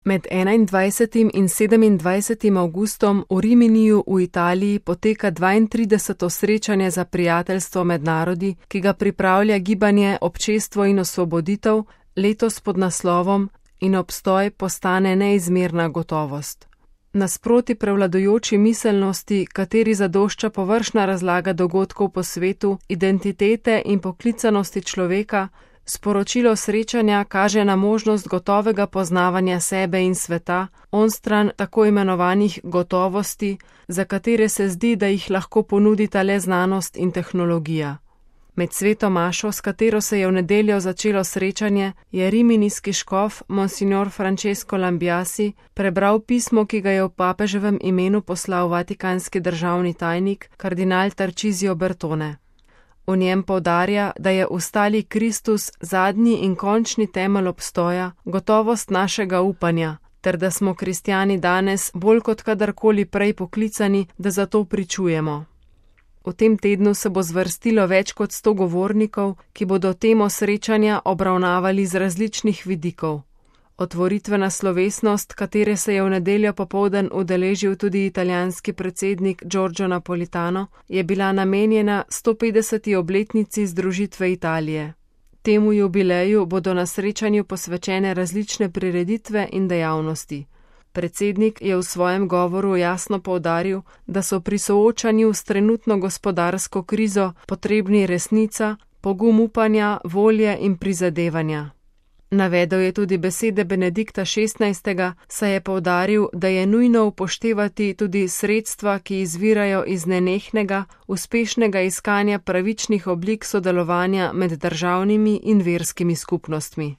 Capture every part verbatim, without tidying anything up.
Med enaindvajsetim in sedemindvajsetim avgustom v Riminiju v Italiji poteka dvaintrideseto srečanje za prijateljstvo med narodi, ki ga pripravlja gibanje Občestvo in osvoboditev, letos pod naslovom In obstoj postane neizmerna gotovost. Nasproti prevladujoči miselnosti, kateri zadošča površna razlaga dogodkov po svetu, identitete in poklicanosti človeka, sporočilo srečanja kaže na možnost gotovega poznavanja sebe in sveta, onstran tako imenovanih gotovosti, za katere se zdi, da jih lahko ponudita le znanost in tehnologija. Med sveto mašo, s katero se je v nedeljo začelo srečanje, je riminijski škof Monsignor Francesco Lambiasi prebral pismo, ki ga je v papeževem imenu poslal vatikanski državni tajnik kardinal Tarcisio Bertone. V njem poudarja, da je ustali Kristus zadnji in končni temelj obstoja, gotovost našega upanja, ter da smo kristjani danes bolj kot kadarkoli prej poklicani, da za to pričujemo. V tem tednu se bo zvrstilo več kot sto govornikov, ki bodo temo srečanja obravnavali z različnih vidikov. Otvoritvena slovesnost, katere se je v nedeljo popoldan udeležil tudi italijanski predsednik Giorgio Napolitano, je bila namenjena stopetdeseti obletnici združitve Italije. Temu jubileju bodo na srečanju posvečene različne prireditve in dejavnosti. Predsednik je v svojem govoru jasno poudaril, da so pri soočanju s trenutno gospodarsko krizo potrebni resnica, pogum upanja, volje in prizadevanja. Navedel je tudi besede Benedikta šestnajstega, saj je poudaril, da je nujno upoštevati tudi sredstva, ki izvirajo iz nenehnega, uspešnega iskanja pravičnih oblik sodelovanja med državnimi in verskimi skupnostmi.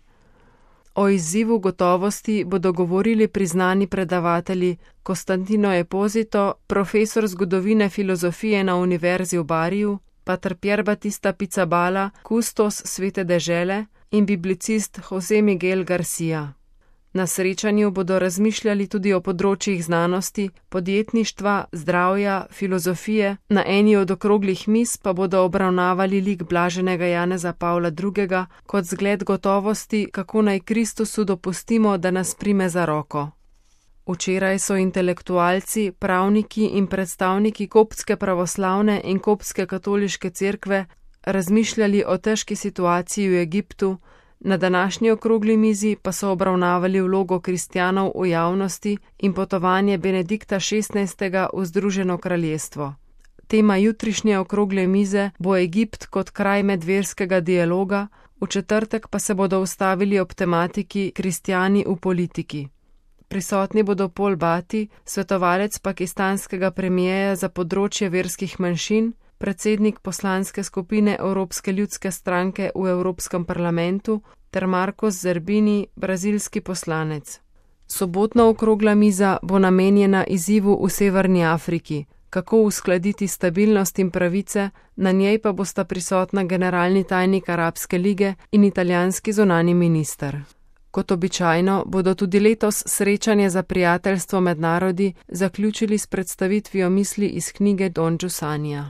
O izzivu gotovosti bodo govorili priznani predavatelji Costantino Esposito, profesor zgodovine filozofije na Univerzi v Bariju, pater Pier Battista Pizzaballa, kustos Svete dežele in biblicist José Miguel García. Na srečanju bodo razmišljali tudi o področjih znanosti, podjetništva, zdravja, filozofije, na eni od okroglih miz pa bodo obravnavali lik blaženega Janeza Pavla drugega kot zgled gotovosti, kako naj Kristusu dopustimo, da nas prime za roko. Včeraj so intelektualci, pravniki in predstavniki koptske pravoslavne in koptske katoliške cerkve razmišljali o težki situaciji v Egiptu, na današnji okrogli mizi pa so obravnavali vlogo kristjanov v javnosti in potovanje Benedikta šestnajstega v Združeno kraljestvo. Tema jutrišnje okrogle mize bo Egipt kot kraj medverskega dialoga, v četrtek pa se bodo ustavili ob tematiki Kristjani v politiki. Prisotni bodo Paul Bati, svetovalec pakistanskega premijeja za področje verskih manjšin, predsednik poslanske skupine Evropske ljudske stranke v Evropskem parlamentu ter Marcos Zerbini, brazilski poslanec. Sobotna okrogla miza bo namenjena izzivu v Severni Afriki, kako uskladiti stabilnost in pravice, na njej pa bosta prisotna generalni tajnik Arabske lige in italijanski zunanji minister. Kot običajno bodo tudi letos srečanje za prijateljstvo med narodi zaključili s predstavitvijo misli iz knjige Don Giussania.